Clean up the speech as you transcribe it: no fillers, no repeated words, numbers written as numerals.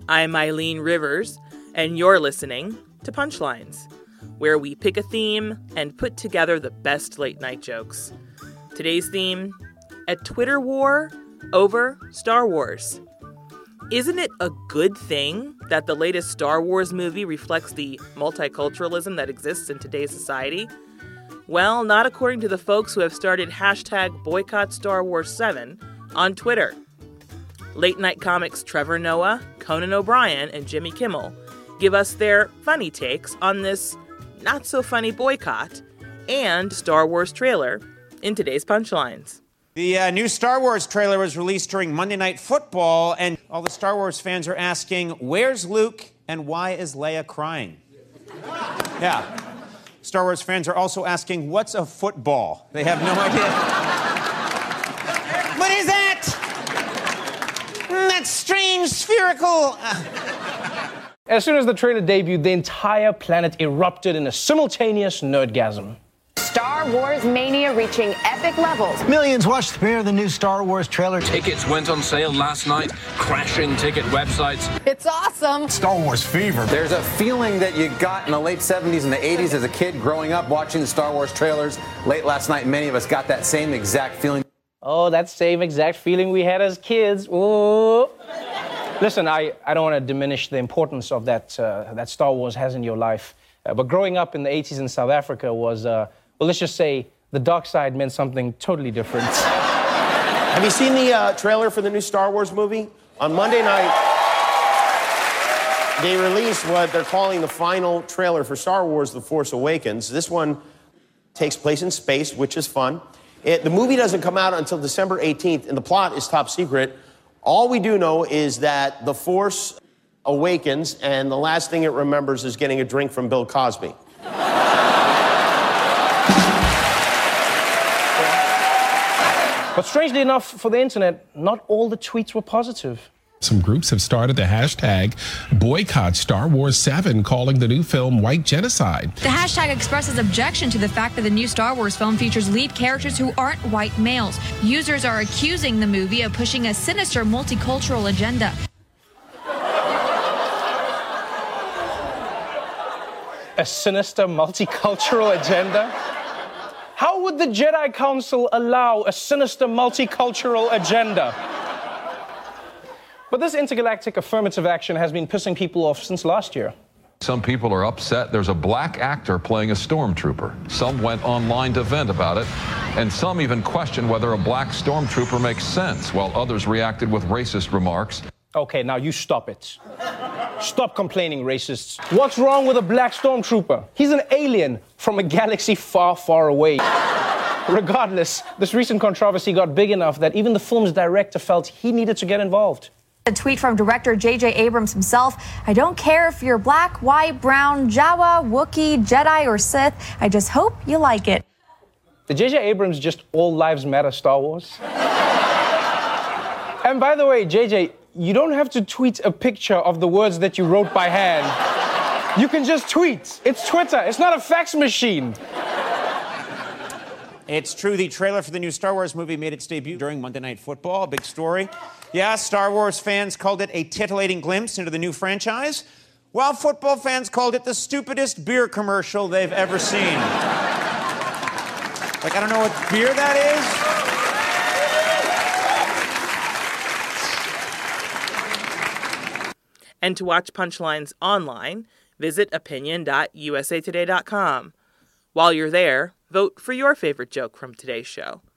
I'm Eileen Rivers, and you're listening to Punchlines, where we pick a theme and put together the best late-night jokes. Today's theme, a Twitter war over Star Wars. Isn't it a good thing that the latest Star Wars movie reflects the multiculturalism that exists in today's society? Well, not according to the folks who have started hashtag Boycott Star Wars 7 on Twitter. Late Night Comics' Trevor Noah, Conan O'Brien, and Jimmy Kimmel give us their funny takes on this not-so-funny boycott and Star Wars trailer in today's Punchlines. The new Star Wars trailer was released during Monday Night Football, and all the Star Wars fans are asking, where's Luke and why is Leia crying? Yeah. Star Wars fans are also asking, what's a football? They have no idea. What is that? That strange spherical... As soon as the trailer debuted, the entire planet erupted in a simultaneous nerdgasm. Star Wars mania reaching epic levels. Millions watched the premiere of the new Star Wars trailer. Tickets went on sale last night, crashing ticket websites. It's awesome. Star Wars fever. There's a feeling that you got in the late 70s and the 80s as a kid growing up watching the Star Wars trailers. Late last night, many of us got that same exact feeling. Oh, that same exact feeling we had as kids. Ooh. Listen, I don't want to diminish the importance of that Star Wars has in your life. But growing up in the 80s in South Africa was, well, let's just say the dark side meant something totally different. Have you seen the trailer for the new Star Wars movie? On Monday night, they released what they're calling the final trailer for Star Wars: The Force Awakens. This one takes place in space, which is fun. The movie doesn't come out until December 18th, and the plot is top secret. All we do know is that the Force awakens, and the last thing it remembers is getting a drink from Bill Cosby. But strangely enough, for the internet, not all the tweets were positive. Some groups have started the hashtag Boycott Star Wars 7, calling the new film white genocide. The hashtag expresses objection to the fact that the new Star Wars film features lead characters who aren't white males. Users are accusing the movie of pushing a sinister multicultural agenda. A sinister multicultural agenda? How would the Jedi Council allow a sinister multicultural agenda? But this intergalactic affirmative action has been pissing people off since last year. Some people are upset there's a black actor playing a stormtrooper. Some went online to vent about it, and some even questioned whether a black stormtrooper makes sense, while others reacted with racist remarks. Okay, now you stop it. Stop complaining, racists. What's wrong with a black stormtrooper? He's an alien from a galaxy far, far away. Regardless, this recent controversy got big enough that even the film's director felt he needed to get involved. A tweet from director J.J. Abrams himself. I don't care if you're black, white, brown, Jawa, Wookiee, Jedi, or Sith. I just hope you like it. Did J.J. Abrams just all lives matter Star Wars? And by the way, J.J., you don't have to tweet a picture of the words that you wrote by hand. You can just tweet. It's Twitter. It's not a fax machine. It's true, the trailer for the new Star Wars movie made its debut during Monday Night Football. Big story. Yeah, Star Wars fans called it a titillating glimpse into the new franchise, while football fans called it the stupidest beer commercial they've ever seen. Like, I don't know what beer that is. And to watch Punchlines online, visit opinion.usatoday.com. While you're there, vote for your favorite joke from today's show.